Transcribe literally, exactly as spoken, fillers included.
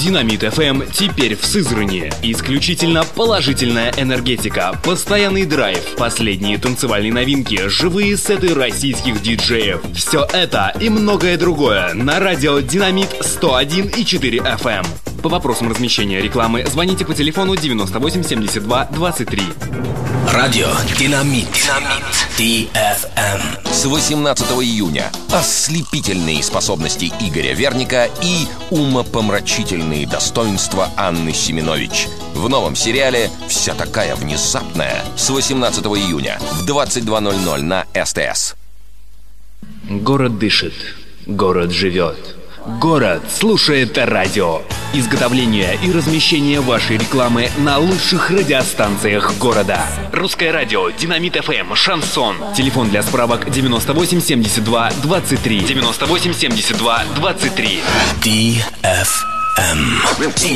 Динамит эф эм теперь в Сызрани. Исключительно положительная энергетика, постоянный драйв, последние танцевальные новинки, живые сеты российских диджеев. Все это и многое другое на радио Динамит сто один и четыре эф эм. По вопросам размещения рекламы звоните по телефону девяносто восемь семьдесят два двадцать три. Радио Динамит. Динамит. ди эф эм. С восемнадцатого июня ослепительные способности Игоря Верника и умопомрачительные достоинства Анны Семенович. В новом сериале «Вся такая внезапная» с восемнадцатого июня в двадцать два ноль ноль на эс тэ эс. Город дышит, город живет. Город слушает радио. Изготовление и размещение вашей рекламы на лучших радиостанциях города. Русское радио, Динамит эф эм, Шансон. Телефон для справок девяносто восемь семьдесят два двадцать три. девяносто восемь семьдесят два двадцать три. ди эф эм.